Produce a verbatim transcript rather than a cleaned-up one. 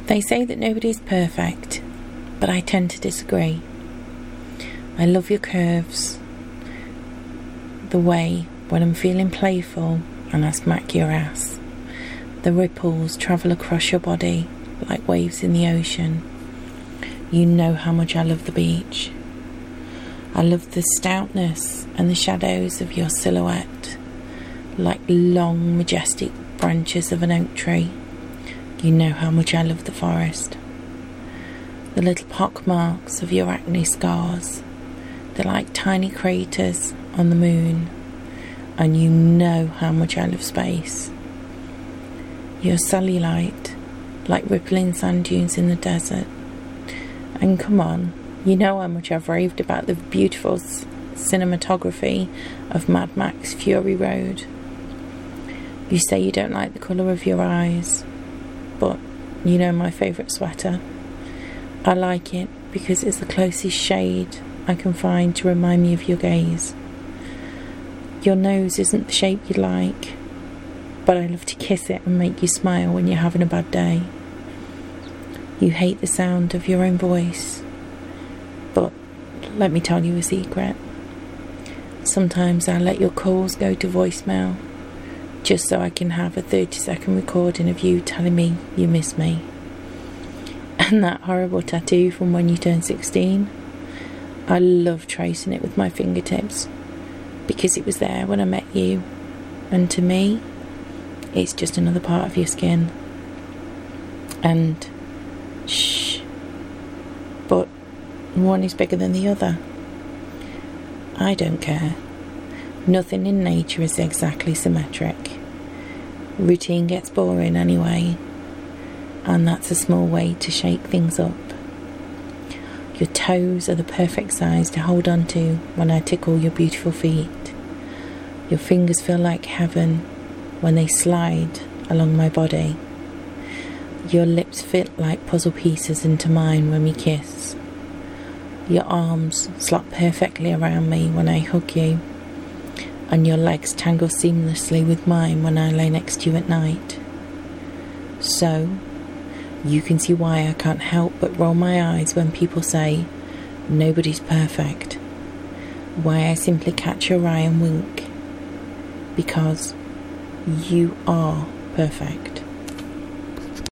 They say that nobody's perfect, but I tend to disagree. I love your curves, the way when I'm feeling playful and I smack your ass, the ripples travel across your body like waves in the ocean. You know how much I love the beach. I love the stoutness and the shadows of your silhouette, like long, majestic branches of an oak tree. You know how much I love the forest. The little pock marks of your acne scars, they're like tiny craters on the moon, and you know how much I love space. Your cellulite, like rippling sand dunes in the desert. And come on, you know how much I've raved about the beautiful c- cinematography of Mad Max Fury Road. You say you don't like the colour of your eyes, but you know my favourite sweater. I like it because it's the closest shade I can find to remind me of your gaze. Your nose isn't the shape you like, but I love to kiss it and make you smile when you're having a bad day. You hate the sound of your own voice, but let me tell you a secret. Sometimes I let your calls go to voicemail just so I can have a thirty second recording of you telling me you miss me. And that horrible tattoo from when you turned sixteen, I love tracing it with my fingertips because it was there when I met you, and to me it's just another part of your skin. And shh, but one is bigger than the other. I don't care. Nothing in nature is exactly symmetric. Routine gets boring anyway, and that's a small way to shake things up. Your toes are the perfect size to hold on to when I tickle your beautiful feet. Your fingers feel like heaven when they slide along my body. Your lips fit like puzzle pieces into mine when we kiss. Your arms slot perfectly around me when I hug you, and your legs tangle seamlessly with mine when I lay next to you at night. So, you can see why I can't help but roll my eyes when people say, nobody's perfect. Why I simply catch your eye and wink. Because you are perfect.